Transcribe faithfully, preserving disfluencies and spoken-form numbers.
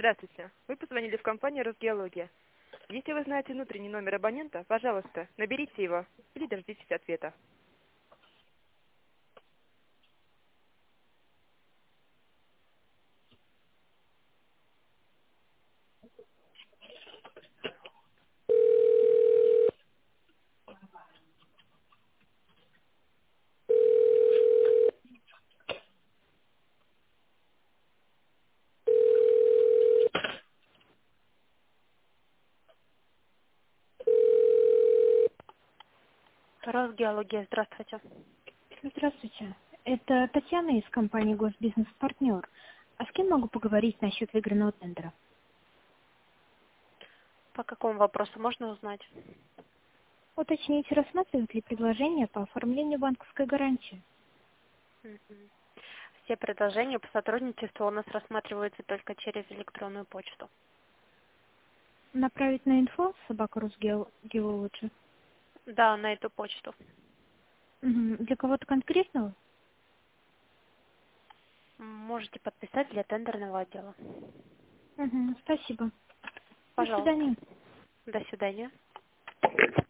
Здравствуйте. Вы позвонили в компанию «Росгеология». Если вы знаете внутренний номер абонента, пожалуйста, наберите его или дождитесь ответа. Росгеология, здравствуйте. Здравствуйте. Это Татьяна из компании «Госбизнес-партнер». А с кем могу поговорить насчет выигранного тендера? По какому вопросу можно узнать? Уточните, рассматривают ли предложение по оформлению банковской гарантии? Мгм. Все предложения по сотрудничеству у нас рассматриваются только через электронную почту. Направить на инфо собака Росгеологи? Да, на эту почту. Мгм. Для кого-то конкретного? Можете подписать для тендерного отдела. Мгм. Спасибо. До Пожалуйста. свидания. До свидания.